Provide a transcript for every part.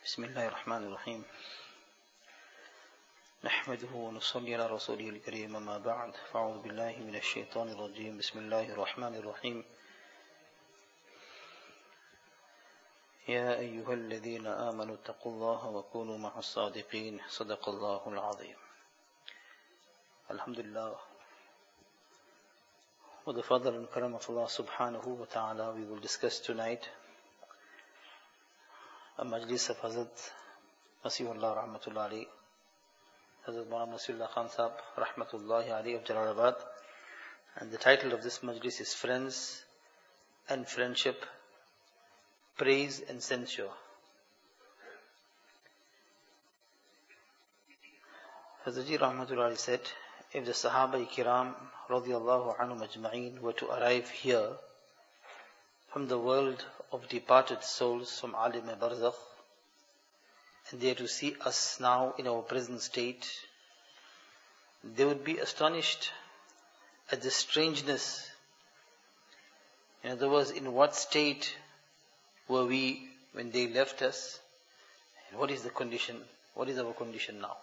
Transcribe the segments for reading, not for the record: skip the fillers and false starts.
بسم الله الرحمن الرحيم نحمده ونصلي على رسوله الكريم أما بعد فأعوذ بالله من الشيطان الرجيم بسم الله الرحمن الرحيم يا أيها الذين آمنوا اتقوا الله وكونوا مع الصادقين صدق الله العظيم. Alhamdulillah, with the fadl and karam of Allah subhanahu wa ta'ala, we will discuss tonight a majlis of Hazrat Masihullah Rahmatullah Ali, Hazrat Maulana Nasirullah Khan Sahab Rahmatullahi Ali of Jalalabad. And the title of this majlis is Friends and Friendship, Praise and Censure. Hazrat Ji Rahmatullah Ali said, if the Sahaba Kiram radiyallahu anhum ajma'een were to arrive here from the world of departed souls from Alim Barzakh, and they are to see us now in our present state, they would be astonished at the strangeness. In other words, in what state were we when they left us, and what is the condition, what is our condition now?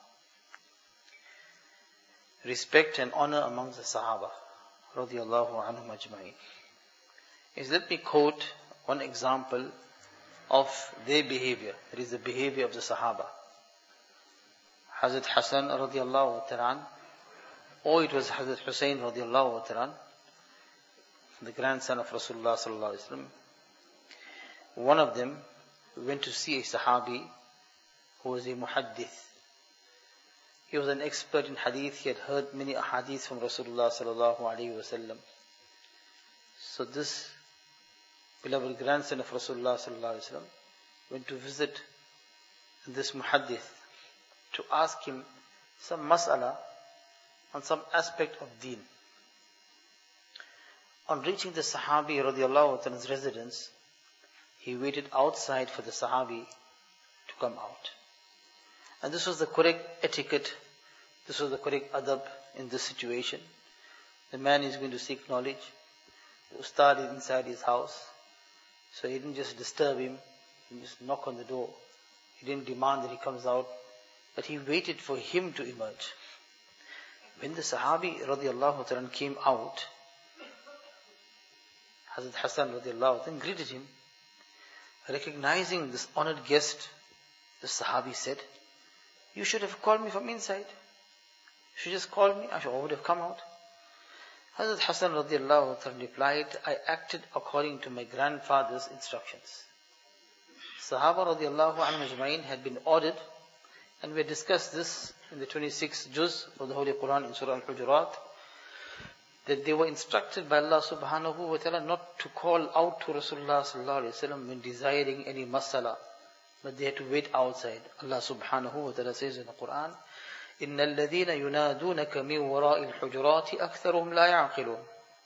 Respect and honor amongst the Sahaba radiyallahu anhum ajma'in. Let me quote one example of their behavior. That is the behavior of the Sahaba. Hazrat Hassan radiyallahu ta'ala, or it was Hazrat Hussain radiyallahu ta'ala, the grandson of Rasulullah sallallahu alaihi wasallam. One of them went to see a Sahabi who was a muhaddith. He was an expert in hadith. He had heard many hadiths from Rasulullah sallallahu alaihi wasallam. So this beloved grandson of Rasulullah sallallahu alaihi wasallam went to visit this muhaddith to ask him some mas'ala on some aspect of deen. On reaching the Sahabi radiyallahu anhu's residence, he waited outside for the Sahabi to come out. And this was the correct etiquette, this was the correct adab in this situation. The man is going to seek knowledge. The ustad is inside his house. So he didn't just disturb him, he just knock on the door. He didn't demand that he comes out, but he waited for him to emerge. When the Sahabi radiyallahu ta'ala came out, Hazrat Hassan radiyallahu ta'ala greeted him. Recognizing this honored guest, the Sahabi said, "You should have called me from inside. You should just call me, I would have come out." Hazrat Hassan radiyallahu ta'ala replied, "I acted according to my grandfather's instructions." Sahaba radiyallahu anhu ajma'in had been ordered, and we discussed this in the 26th juz of the Holy Quran in Surah Al-Hujurat, that they were instructed by Allah subhanahu wa ta'ala not to call out to Rasulullah sallallahu alaihi wasallam when desiring any masala, but they had to wait outside. Allah subhanahu wa ta'ala says in the Quran, إِنَّ الَّذِينَ يُنَادُونَكَ مِنْ وَرَاءِ الْحُجُرَاتِ أَكْثَرُهُمْ لَا يَعْقِلُونَ.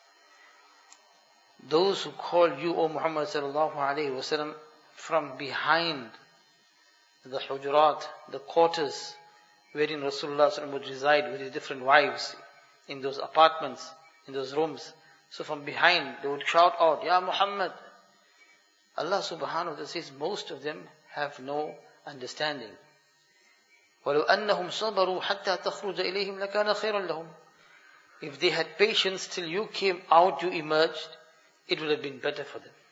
Those who call you, O Muhammad sallallahu alayhi wa sallam, from behind the hujurat, the quarters wherein Rasulullah sallallahu alayhi wa sallam would reside with his different wives, in those apartments, in those rooms. So from behind they would shout out, "Ya Muhammad." Allah subhanahu wa ta'ala says most of them have no understanding. وَلَوْ أَنَّهُمْ صَبَرُوا حَتَّى تَخْرُجَ إِلَيْهِمْ لَكَانَ خَيْرًا لَهُمْ. If they had patience till you came out, you emerged, it would have been better for them.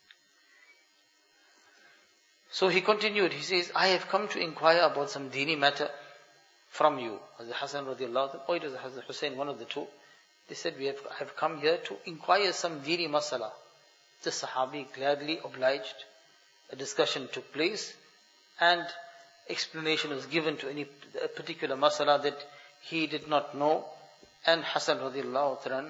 So he continued, he says, "I have come to inquire about some dini matter from you." Hazrat Hassan radiallahu anhu, or it was Hazrat Hussain, one of the two. They said, I have come here to inquire some dini masala. The Sahabi gladly obliged. A discussion took place, and explanation was given to any particular masala that he did not know. And Hassan radiallahu ta'ala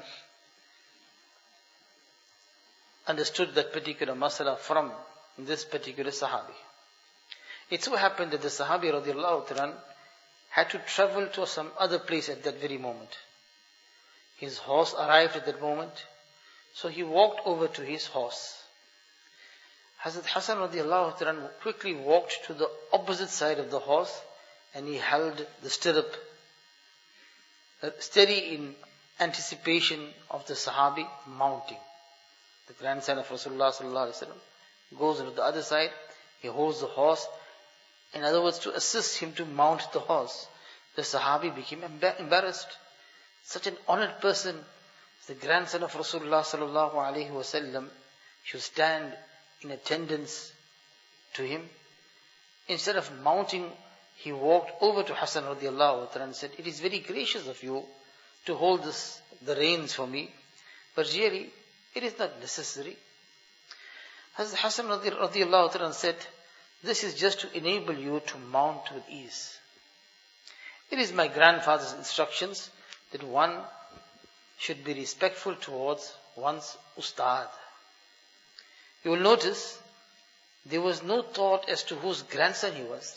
understood that particular masala from this particular Sahabi. It so happened that the Sahabi radiallahu ta'ala had to travel to some other place at that very moment. His horse arrived at that moment, so he walked over to his horse. Hazrat Hassan radiallahu ta'ala quickly walked to the opposite side of the horse, and he held the stirrup, steady in anticipation of the Sahabi mounting. The grandson of Rasulullah sallallahu alaihi wasallam goes to the other side, he holds the horse, In other words, to assist him to mount the horse. The Sahabi became embarrassed. Such an honored person, the grandson of Rasulullah sallallahu alaihi wasallam, should stand in attendance to him. Instead of mounting, he walked over to Hassan radiallahu ta'ala and said, "It is very gracious of you to hold the reins for me, but really, it is not necessary." Hazrat Hassan radiallahu ta'ala said, "This is just to enable you to mount with ease. It is my grandfather's instructions that one should be respectful towards one's ustad." You will notice there was no thought as to whose grandson he was,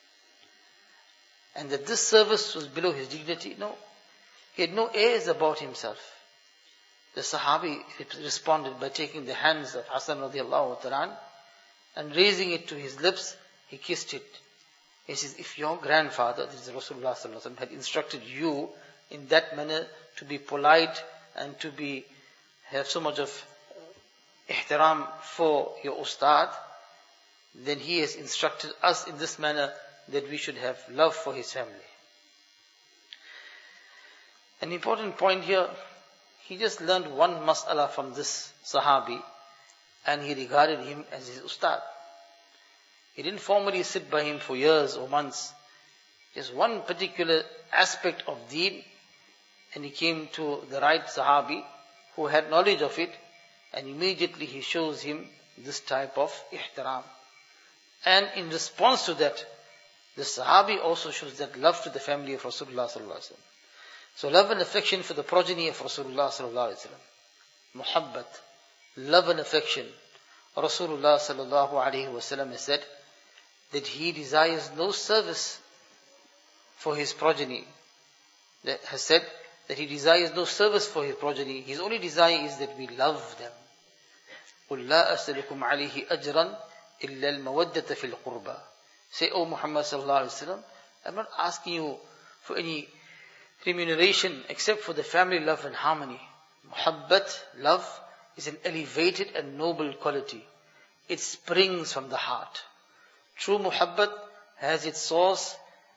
and that this service was below his dignity. No, he had no airs about himself. The Sahabi responded by taking the hands of Hassan radiallahu ta'ala and raising it to his lips, he kissed it. He says, "If your grandfather, this is Rasulullah sallallahu alaihi wasallam, had instructed you in that manner to be polite and to have so much of ihtiram for your ustad, then he has instructed us in this manner that we should have love for his family." An important point here, he just learned one mas'ala from this Sahabi and he regarded him as his ustad. He didn't formally sit by him for years or months. Just one particular aspect of deen, and he came to the right Sahabi who had knowledge of it, and immediately he shows him this type of ihtiram. And in response to that, the Sahabi also shows that love to the family of Rasulullah sallallahu alaihi wasallam. So love and affection for the progeny of Rasulullah sallallahu alaihi wasallam. Muhabbat, love and affection. Rasulullah sallallahu alaihi wasallam has said that he desires no service for his progeny. That has said that he desires no service for his progeny. His only desire is that we love them. قُلْ لَا أَسْأَلُكُمْ عَلَيْهِ أَجْرًا إِلَّا الْمَوَدَّةَ فِي الْقُرْبَى. Say, "O Muhammad sallallahu alaihi wasallam, I'm not asking you for any remuneration except for the family love and harmony." Muhabbat, love, is an elevated and noble quality. It springs from the heart. True muhabbat has its source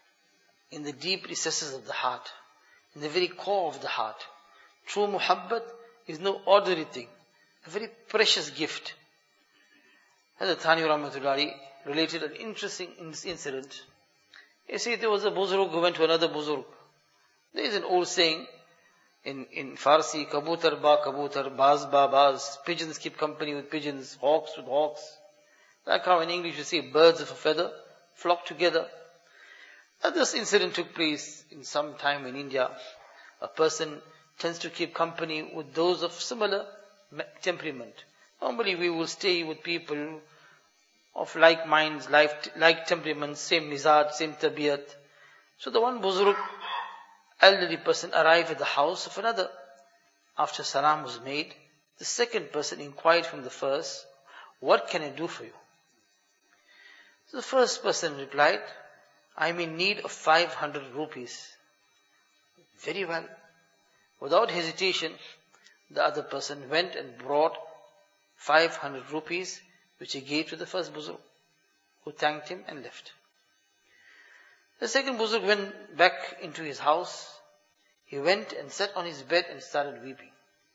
in the deep recesses of the heart, in the very core of the heart. True muhabbat is no ordinary thing, a very precious gift. Hazrat Thani Rahmatullahi related an interesting incident. He said there was a buzurg who went to another buzurg. There is an old saying in Farsi, kabutar ba kabutar, baz ba baz, pigeons keep company with pigeons, hawks with hawks. Like how in English you say birds of a feather flock together. And this incident took place in some time in India. A person tends to keep company with those of similar temperament. Normally we will stay with people of like minds, like temperaments, same mizaj, same tabiyat. So the one buzurg, elderly person arrived at the house of another. After salam was made, the second person inquired from the first, "What can I do for you?" So the first person replied, "I'm in need of 500 rupees. Very well. Without hesitation, the other person went and brought 500 rupees, which he gave to the first buzurg, who thanked him and left. The second buzurg went back into his house. He went and sat on his bed and started weeping.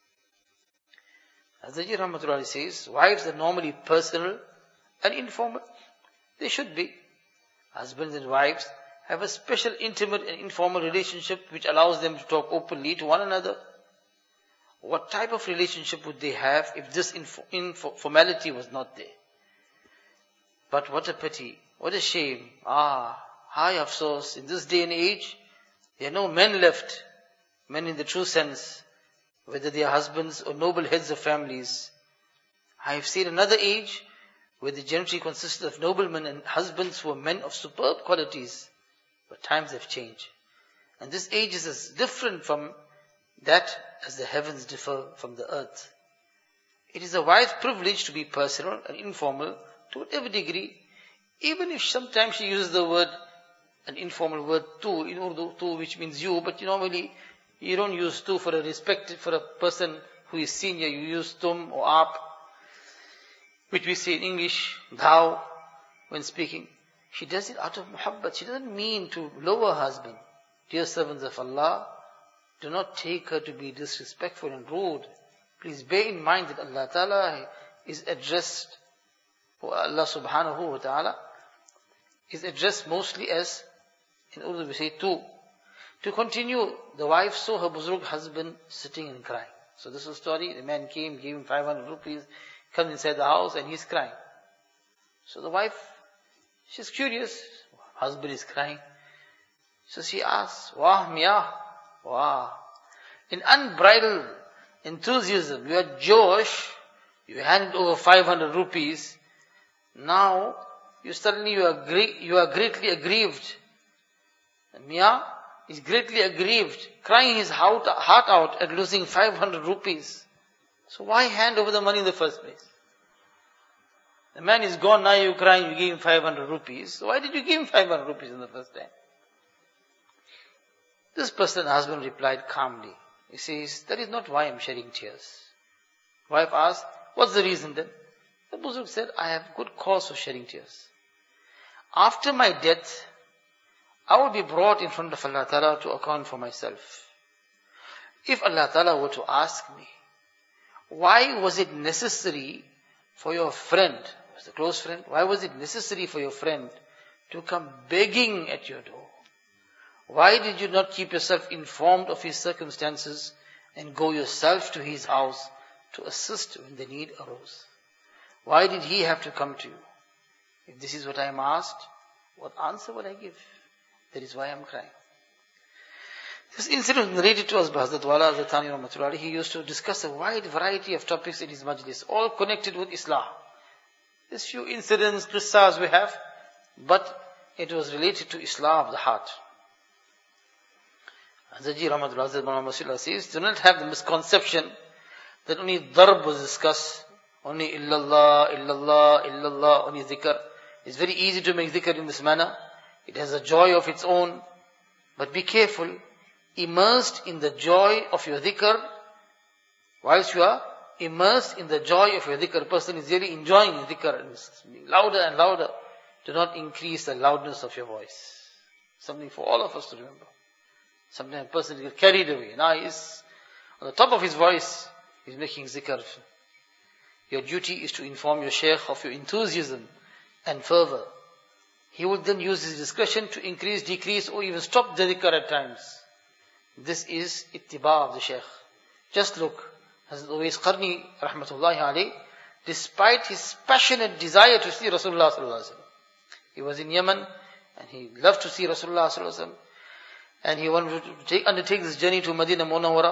As the Rahmatullah says, wives are normally personal and informal. They should be. Husbands and wives have a special intimate and informal relationship which allows them to talk openly to one another. What type of relationship would they have if this informality was not there? But what a pity, what a shame. High afsos, in this day and age, there are no men left, men in the true sense, whether they are husbands or noble heads of families. I have seen another age where the gentry consisted of noblemen and husbands who were men of superb qualities. But times have changed. And this age is as different from that as the heavens differ from the earth. It is a wife's privilege to be personal and informal to whatever degree, even if sometimes she uses the word, an informal word tu, in Urdu, tu which means you, but normally you don't use tu for a person who is senior, you use tum or aap, which we say in English, thou, when speaking. She does it out of muhabbat. She doesn't mean to lower her husband. Dear servants of Allah, do not take her to be disrespectful and rude. Please bear in mind that Allah Ta'ala is addressed, or Allah Subhanahu wa Ta'ala is addressed mostly as, in Urdu we say, tu. To continue, the wife saw her buzurg husband sitting and crying. So this was the story. The man came, gave him 500 rupees, comes inside the house and he's crying. So the wife, she's curious. Husband is crying. So she asks, Wah miyah, wah. In unbridled enthusiasm, you are Josh, you handed over 500 rupees. Now, you are greatly aggrieved. Mia is greatly aggrieved, crying his heart out at losing 500 rupees. So why hand over the money in the first place? The man is gone, now you're crying, you gave him 500 rupees. So why did you give him 500 rupees in the first time? This person, husband, replied calmly. He says, that is not why I'm shedding tears. Wife asked, what's the reason then? The Buzurg said, I have good cause for shedding tears. After my death, I will be brought in front of Allah Ta'ala to account for myself. If Allah Ta'ala were to ask me, why was it necessary for your friend, was a close friend, why was it necessary for your friend to come begging at your door? Why did you not keep yourself informed of his circumstances and go yourself to his house to assist when the need arose? Why did he have to come to you? If this is what I am asked, what answer will I give? That is why I am crying. This incident was narrated to us by Hazrat Wala Hazrat Thani Rahmatullah. He used to discuss a wide variety of topics in his majlis, all connected with Islam. These few incidents, qissas we have, but it was related to Islam of the heart. Hazrat Ji Rahmatullah Hazrat Muhammad says, do not have the misconception that only darb was discussed, only illallah, illallah, illallah, only dhikr. It's very easy to make dhikr in this manner. It has a joy of its own. But be careful, immersed in the joy of your dhikr, whilst you are immersed in the joy of your dhikr, person is really enjoying his dhikr, and it's louder and louder. Do not increase the loudness of your voice. Something for all of us to remember. Sometimes a person gets carried away. Now he's on the top of his voice, he's making zikr. Your duty is to inform your shaykh of your enthusiasm and fervor. He would then use his discretion to increase, decrease, or even stop the dhikr at times. This is ittiba of the shaykh. Just look, Hazrat Uwais Qarni, rahmatullahi alayh, despite his passionate desire to see Rasulullah sallallahu alaihi wasallam. He was in Yemen, and he loved to see Rasulullah sallallahu alaihi wasallam, and he wanted to undertake this journey to Madinah Munawwara.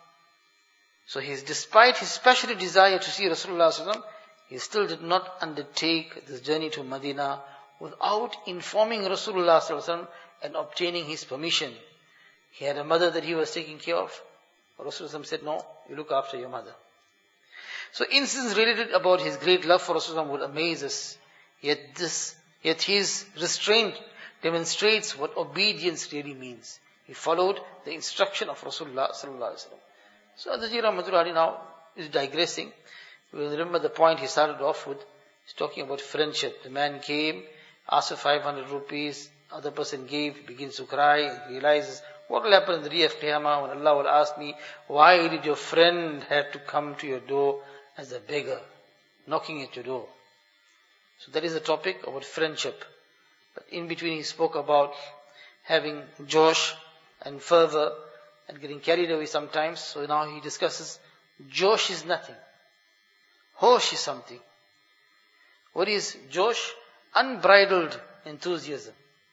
So despite his passionate desire to see Rasulullah sallallahu alaihi wasallam, he still did not undertake this journey to Madinah without informing Rasulullah sallallahu alaihi wasallam and obtaining his permission. He had a mother that he was taking care of. Rasulullah said, no, you look after your mother. So incidents related about his great love for Rasulullah would amaze us. Yet his restraint demonstrates what obedience really means. He followed the instruction of Rasulullah sallallahu alaihi wasallam. So Hazrat Rahmatullah now is digressing. We will remember the point he started off with. He's talking about friendship. The man came, asked for 500 rupees, other person gave, begins to cry, and realizes, what will happen in the day of Qiyamah when Allah will ask me, why did your friend have to come to your door as a beggar, knocking at your door? So that is the topic about friendship. But in between he spoke about having josh and fervor and getting carried away sometimes. So now he discusses, josh is nothing. Hosh is something. What is josh? Unbridled enthusiasm.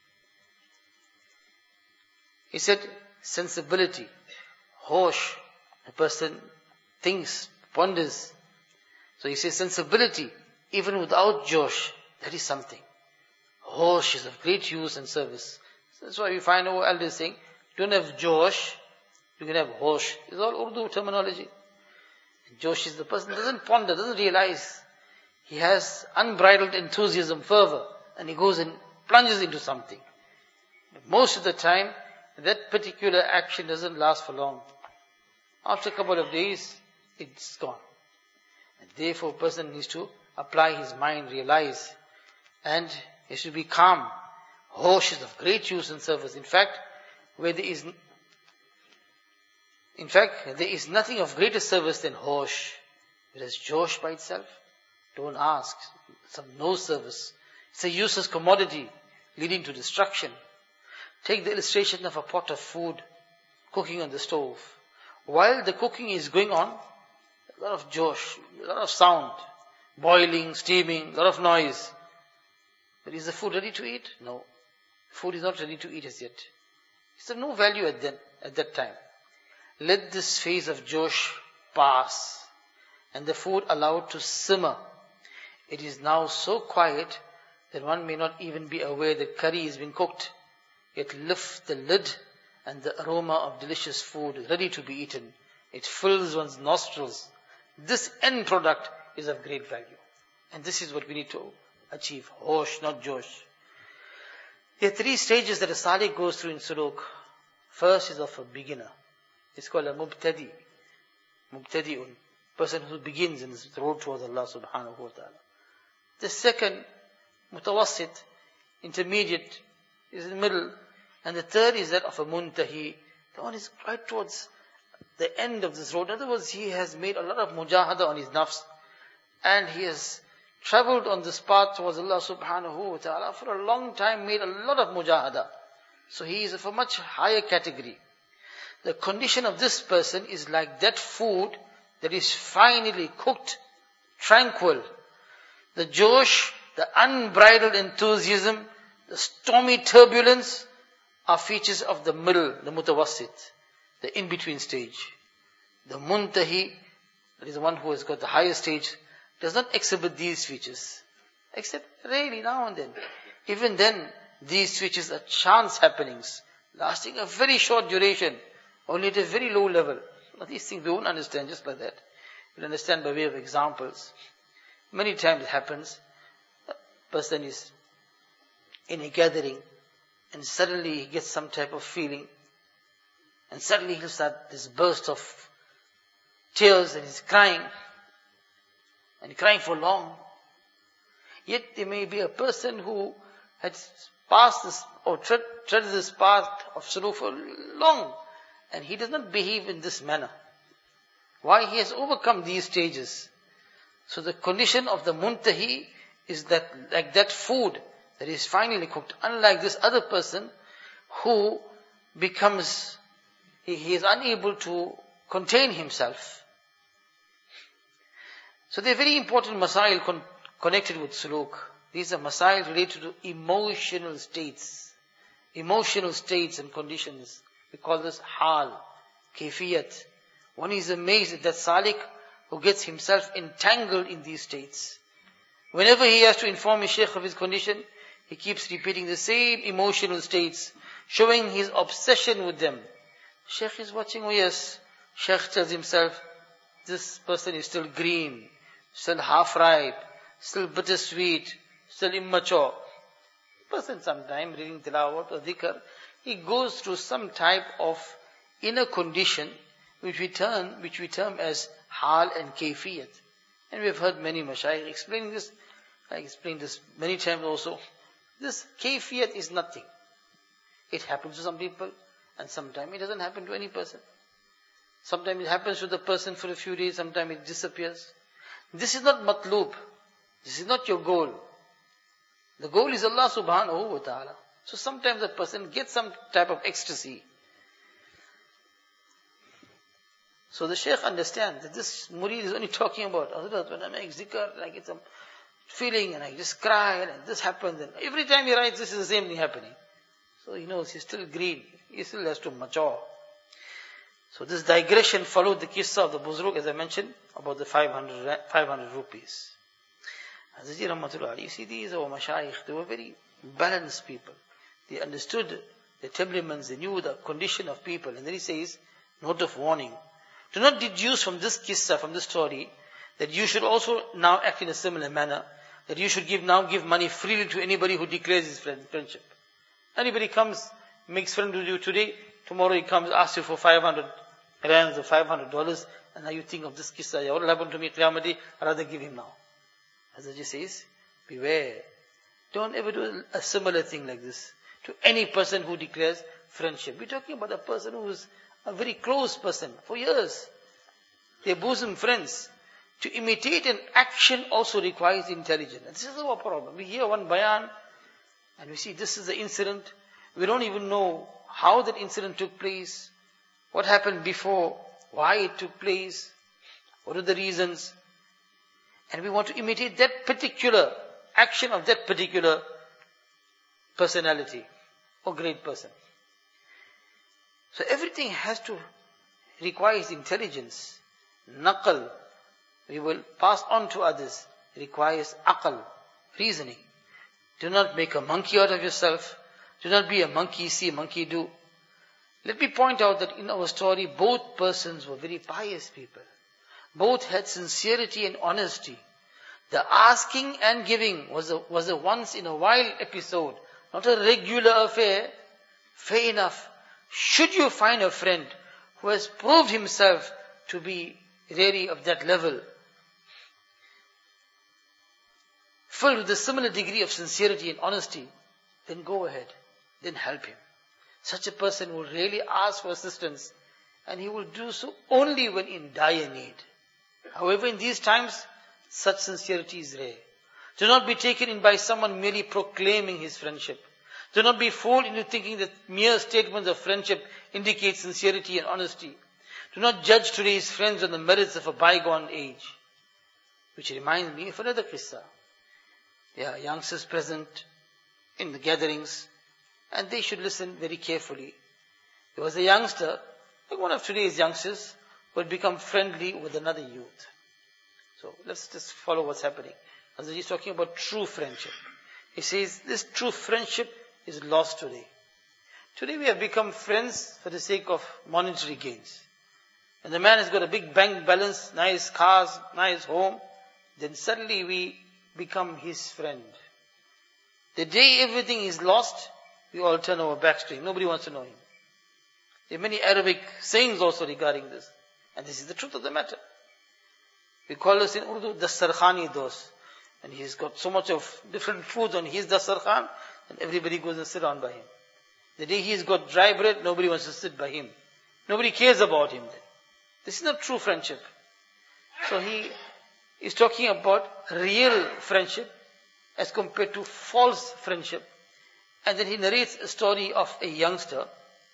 He said, sensibility. Hosh. A person thinks, ponders. So he says sensibility, even without josh, that is something. Hosh is of great use and service. So that's why we find our elders saying, don't have josh, you can have hosh. It's all Urdu terminology. Josh is the person who doesn't ponder, doesn't realize. He has unbridled enthusiasm, fervor, and he goes and plunges into something. But most of the time, that particular action doesn't last for long. After a couple of days, it's gone. And therefore, a person needs to apply his mind, realize, and He should be calm. Hosh is of great use and service. In fact, there is nothing of greater service than hosh. Whereas josh by itself, don't ask. It's of no service. It's a useless commodity leading to destruction. Take the illustration of a pot of food cooking on the stove. While the cooking is going on, a lot of josh, a lot of sound, boiling, steaming, a lot of noise. But is the food ready to eat? No. Food is not ready to eat as yet. It's of no value at that time. Let this phase of josh pass and the food allowed to simmer. It is now so quiet that one may not even be aware that curry is being cooked. Yet lift the lid and the aroma of delicious food ready to be eaten. It fills one's nostrils. This end product is of great value. And this is what we need to achieve. Hosh, not josh. There are 3 stages that a salik goes through in suluk. First is of a beginner. It's called a mubtadi. Mubtadi'un. Person who begins in his road towards Allah subhanahu wa ta'ala. The second, mutawassit, intermediate, is in the middle. And the third is that of a muntahi. The one is right towards the end of this road. In other words, he has made a lot of mujahada on his nafs. And he has traveled on this path towards Allah subhanahu wa ta'ala for a long time, made a lot of mujahada. So he is of a much higher category. The condition of this person is like that food that is finally cooked, tranquil. The josh, the unbridled enthusiasm, the stormy turbulence are features of the middle, the mutawassit, the in-between stage. The muntahi, that is the one who has got the higher stage, does not exhibit these features. Except really now and then. Even then, these features are chance happenings, lasting a very short duration, only at a very low level. Now these things we won't understand just like that. We'll understand by way of examples. Many times it happens, a person is in a gathering, and suddenly he gets some type of feeling, and suddenly he'll start this burst of tears, and he's crying, and crying for long. Yet there may be a person who had passed this, or treaded this path of suluk for long, and he does not behave in this manner. Why? He has overcome these stages. So the condition of the muntahi is that, like that food that is finally cooked, unlike this other person who becomes, he is unable to contain himself. So they are very important masail connected with suluk. These are masail related to emotional states and conditions. We call this hal, kayfiyat. One is amazed at that salik who gets himself entangled in these states. Whenever he has to inform his shaykh of his condition, he keeps repeating the same emotional states, showing his obsession with them. Shaykh is watching, oh yes. Shaykh tells himself, this person is still green, still half ripe, still bittersweet, still immature. Person sometime reading tilawat or dhikr, he goes through some type of inner condition which we term as hal and kayfiyat. And we have heard many mashayikh explaining this. I explained this many times also. This kayfiyat is nothing. It happens to some people, and sometimes it doesn't happen to any person. Sometimes it happens to the person for a few days, sometimes it disappears. This is not matlub. This is not your goal. The goal is Allah subhanahu wa ta'ala. So sometimes a person gets some type of ecstasy. So the shaykh understands that this murid is only talking about, when I make zikr, and I get some feeling, and I just cry, and this happens, and every time he writes, this is the same thing happening. So he knows he's still green. He still has to mature. So this digression followed the qissa of the Buzruk, as I mentioned, about the 500 rupees. Hazrat Rahmatullah, you see, these are mashayikh, they were very balanced people. They understood the temperaments, they knew the condition of people. And then he says, note of warning. Do not deduce from this qissa, from this story, that you should also now act in a similar manner, that you should give money freely to anybody who declares his friendship. Anybody comes, makes friend with you today, tomorrow he comes, asks you for 500 rands or $500, and now you think of this qissa, what will happen to me, Qiyamah Day, I'd rather give him now. Hazrat says, beware. Don't ever do a similar thing like this to any person who declares friendship. We're talking about a person who is a very close person for years. They're bosom friends. To imitate an action also requires intelligence. And this is our problem. We hear one bayan and we see this is the incident. We don't even know how that incident took place, what happened before, why it took place, what are the reasons. And we want to imitate that particular action of that particular personality or great person. So everything requires intelligence. Naqal, we will pass on to others, requires aqal, reasoning. Do not make a monkey out of yourself. Do not be a monkey see, monkey do. Let me point out that in our story, both persons were very pious people. Both had sincerity and honesty. The asking and giving was a once in a while episode, not a regular affair. Fair enough. Should you find a friend who has proved himself to be really of that level, filled with a similar degree of sincerity and honesty, then go ahead, then help him. Such a person will really ask for assistance, and he will do so only when in dire need. However, in these times, such sincerity is rare. Do not be taken in by someone merely proclaiming his friendship. Do not be fooled into thinking that mere statements of friendship indicate sincerity and honesty. Do not judge today's friends on the merits of a bygone age. Which reminds me of another qissa. Youngsters present in the gatherings, and they should listen very carefully. There was a youngster, like one of today's youngsters, who had become friendly with another youth. So let's just follow what's happening. As he's talking about true friendship. He says, this true friendship is lost today. Today we have become friends for the sake of monetary gains. And the man has got a big bank balance, nice cars, nice home. Then suddenly we become his friend. The day everything is lost, we all turn our backs to him. Nobody wants to know him. There are many Arabic sayings also regarding this. And this is the truth of the matter. We call this in Urdu, Dastarkhani dos. And he's got so much of different foods on his Dastarkhan, and everybody goes and sit down by him. The day he's got dry bread, nobody wants to sit by him. Nobody cares about him then. This is not true friendship. So he is talking about real friendship as compared to false friendship. And then he narrates a story of a youngster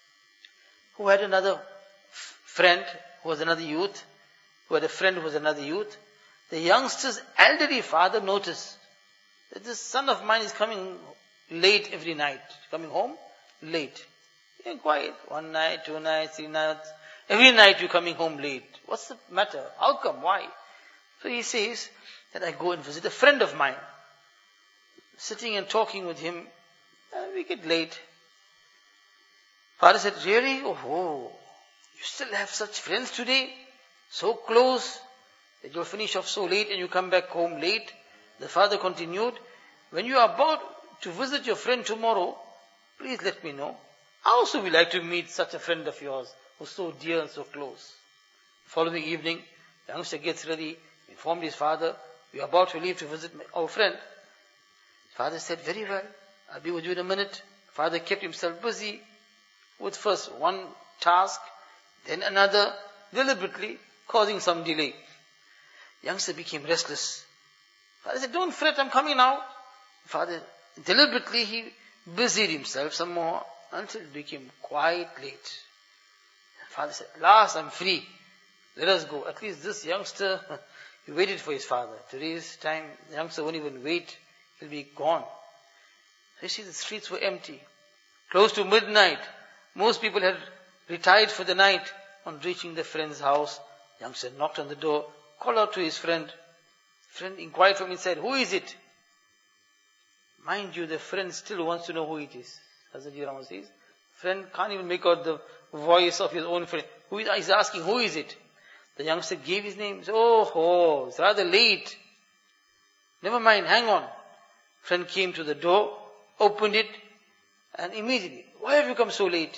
who had another friend who was another youth, who had a friend who was another youth. The youngster's elderly father noticed that this son of mine is coming late every night, coming home late. He inquired, 1 night, 2 nights, 3 nights, every night you're coming home late. What's the matter? How come? Why? So he says that I go and visit a friend of mine. Sitting and talking with him, we get late. Father said, really? Oh, you still have such friends today? So close that you'll finish off so late and you come back home late? The father continued, when you are about to visit your friend tomorrow, please let me know. I also would like to meet such a friend of yours who's so dear and so close. Following evening, the youngster gets ready, informed his father, we are about to leave to visit our friend. Father said, very well, I'll be with you in a minute. Father kept himself busy with first one task, then another, deliberately causing some delay. Youngster became restless. Father said, don't fret, I'm coming now. Father, deliberately he busied himself some more until it became quite late. Father said, last I'm free. Let us go. At least this youngster, he waited for his father. Today's time, the youngster won't even wait. He'll be gone. You see, the streets were empty. Close to midnight. Most people had retired for the night. On reaching the friend's house, the youngster knocked on the door, called out to his friend. Friend inquired from inside, who is it? Mind you, the friend still wants to know who it is. Hazrat Rahman says, friend can't even make out the voice of his own friend. He's asking, who is it? The youngster gave his name. He said, oh, it's rather late. Never mind, hang on. Friend came to the door, opened it, and immediately, why have you come so late?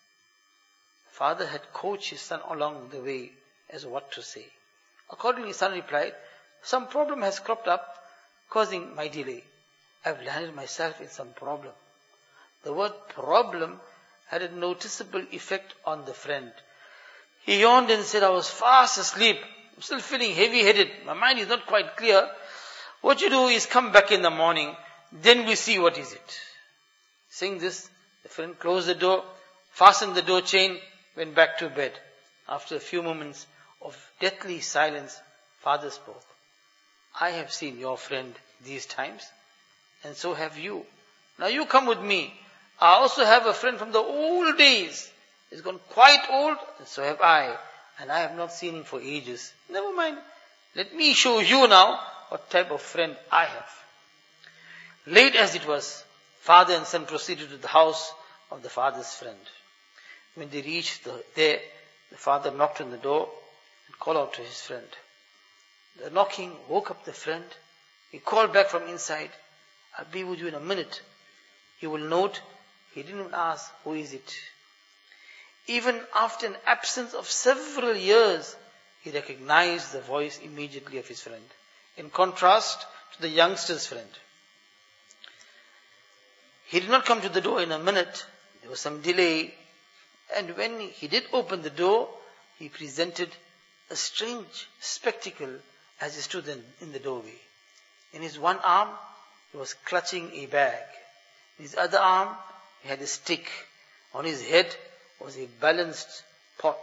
Father had coached his son along the way as what to say. Accordingly, his son replied, some problem has cropped up, causing my delay. I've landed myself in some problem. The word problem had a noticeable effect on the friend. He yawned and said, I was fast asleep. I'm still feeling heavy-headed. My mind is not quite clear. What you do is come back in the morning, then we see what is it. Saying this, the friend closed the door, fastened the door chain, went back to bed. After a few moments of deathly silence, father spoke. I have seen your friend these times, and so have you. Now you come with me. I also have a friend from the old days. He's gone quite old, and so have I. And I have not seen him for ages. Never mind. Let me show you now what type of friend I have. Late as it was, father and son proceeded to the house of the father's friend. When they reached there, the father knocked on the door and called out to his friend. The knocking woke up the friend. He called back from inside, I'll be with you in a minute. You will note, he didn't even ask, who is it? Even after an absence of several years, he recognized the voice immediately of his friend. In contrast to the youngster's friend. He did not come to the door in a minute. There was some delay. And when he did open the door, he presented a strange spectacle as he stood in the doorway. In his one arm, he was clutching a bag. In his other arm, he had a stick. On his head was a balanced pot.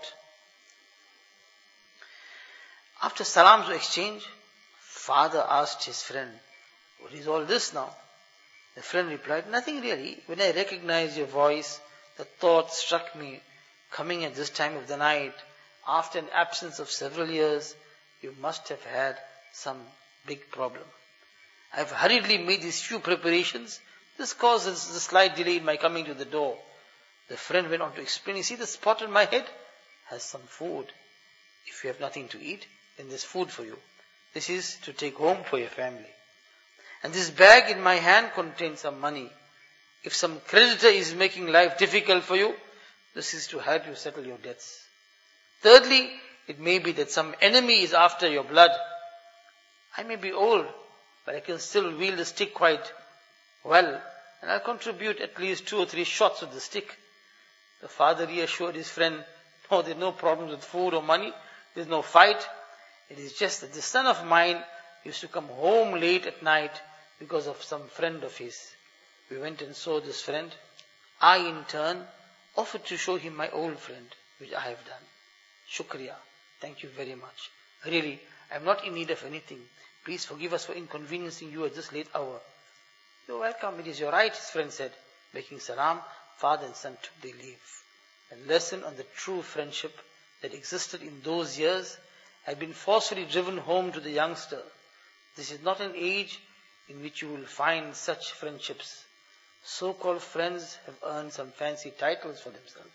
After salams were exchanged, father asked his friend, what is all this now? The friend replied, nothing really. When I recognized your voice, the thought struck me, coming at this time of the night, after an absence of several years, you must have had some big problem. I've hurriedly made these few preparations. This causes the slight delay in my coming to the door. The friend went on to explain, you see the spot on my head has some food. If you have nothing to eat, then there's food for you. This is to take home for your family. And this bag in my hand contains some money. If some creditor is making life difficult for you, this is to help you settle your debts. Thirdly, it may be that some enemy is after your blood. I may be old, but I can still wield the stick quite well, and I'll contribute at least 2 or 3 shots with the stick. The father reassured his friend, no, there's no problems with food or money, there's no fight. It is just that this son of mine used to come home late at night because of some friend of his. We went and saw this friend. I, in turn, offered to show him my old friend, which I have done. Shukriya. Thank you very much. Really, I am not in need of anything. Please forgive us for inconveniencing you at this late hour. You're welcome. It is your right, his friend said. Making salam, father and son took their leave. A lesson on the true friendship that existed in those years had been forcefully driven home to the youngster. This is not an age in which you will find such friendships. So-called friends have earned some fancy titles for themselves.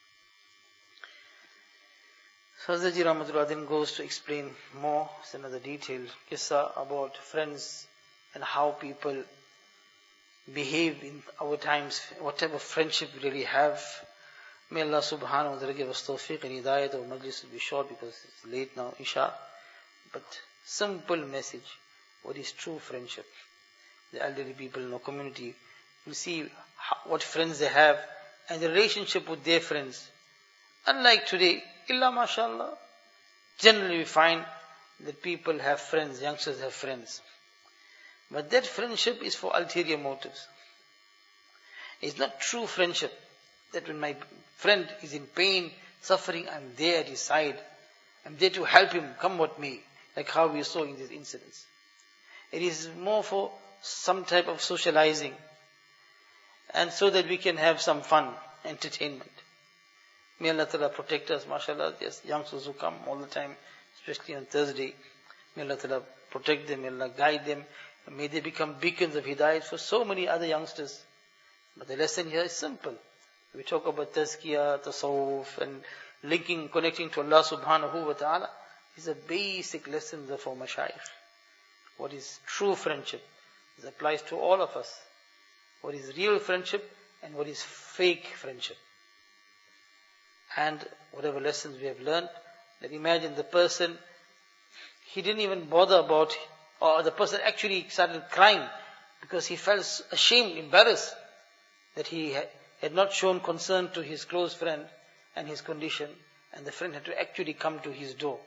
Hazrat Rahmatullah then goes to explain more, it's another detailed qissa about friends and how people behave in our times, what type of friendship we really have. May Allah subhanahu wa ta'ala give us tawfiq and hidayat. Our majlis will be short because it's late now, Isha. But simple message, what is true friendship? The elderly people in our community will see what friends they have and the relationship with their friends. Unlike today, illa mashallah, generally we find that people have friends, youngsters have friends. But that friendship is for ulterior motives. It's not true friendship. That when my friend is in pain, suffering, I'm there at his side. I'm there to help him, come what may. Like how we saw in these incidents. It is more for some type of socializing. And so that we can have some fun, entertainment. May Allah Ta'ala protect us, mashallah. Yes, youngsters who come all the time, especially on Thursday. May Allah Ta'ala protect them, may Allah guide them. And may they become beacons of hidayat for so many other youngsters. But the lesson here is simple. We talk about tazkiyah, tasawwuf, and linking, connecting to Allah subhanahu wa ta'ala. These are basic lessons of our mashayikh. What is true friendship? This applies to all of us. What is real friendship and what is fake friendship. And whatever lessons we have learned, then imagine the person, he didn't even bother about, or the person actually started crying because he felt ashamed, embarrassed that he had not shown concern to his close friend and his condition, and the friend had to actually come to his door.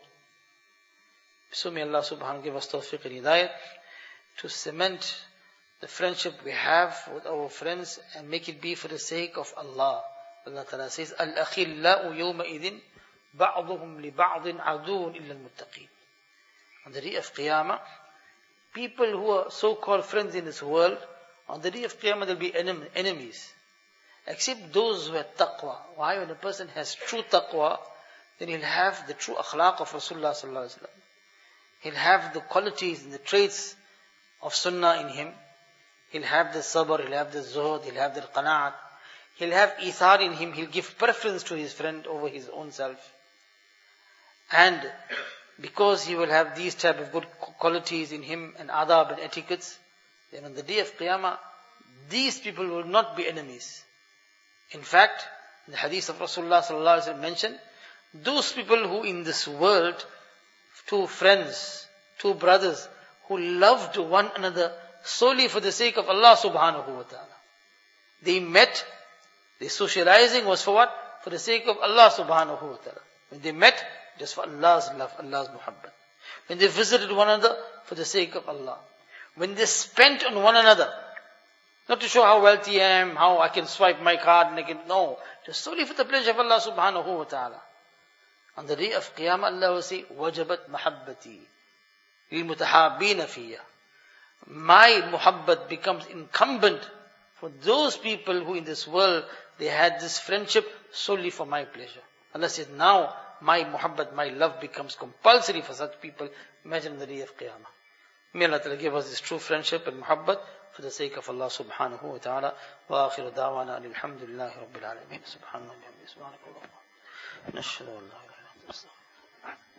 So may Allah subhanahu wa ta'ala give us tawfiq and hidayat to cement the friendship we have with our friends and make it be for the sake of Allah. Allah Ta'ala says, Al-akhillau yawma idhin ba'duhum li ba'din aduun illa al-muttaqeen. On the day of Qiyamah, people who are so-called friends in this world, on the day of Qiyamah they'll be enemies. Except those who have taqwa. Why? When a person has true taqwa, then he'll have the true akhlaq of Rasulullah sallallahu alaihi wasallam. He'll have the qualities and the traits of sunnah in him. He'll have the sabr, he'll have the zuhd, he'll have the qana'at. He'll have ithar in him, he'll give preference to his friend over his own self. And because he will have these type of good qualities in him and adab and etiquettes, then on the day of Qiyamah, these people will not be enemies. In fact, in the hadith of Rasulullah sallallahu alaihi wasallam mentioned, those people who in this world, two friends, two brothers, who loved one another solely for the sake of Allah subhanahu wa ta'ala. They met, their socializing was for what? For the sake of Allah subhanahu wa ta'ala. When they met, just for Allah's love, Allah's muhabbat. When they visited one another, for the sake of Allah. When they spent on one another, not to show how wealthy I am, how I can swipe my card and I can, no. Just solely for the pleasure of Allah subhanahu wa ta'ala. On the day of Qiyamah, Allah will say, وَجَبَتْ مَحَبَّتِي لِلْمُتَحَابِينَ فِيَّ. My muhabbat becomes incumbent for those people who in this world, they had this friendship solely for my pleasure. Allah says, now my muhabbat, my love becomes compulsory for such people. Imagine the day of Qiyamah. May Allah Ta'ala give us this true friendship and muhabbat for the sake of Allah subhanahu wa ta'ala. Wa akhiru da'wana alhamdulillahi rabbil alameen. Subhanallah wa bihamdihi. Subhanakallahumma. Nashhadu an la ilaha illa anta.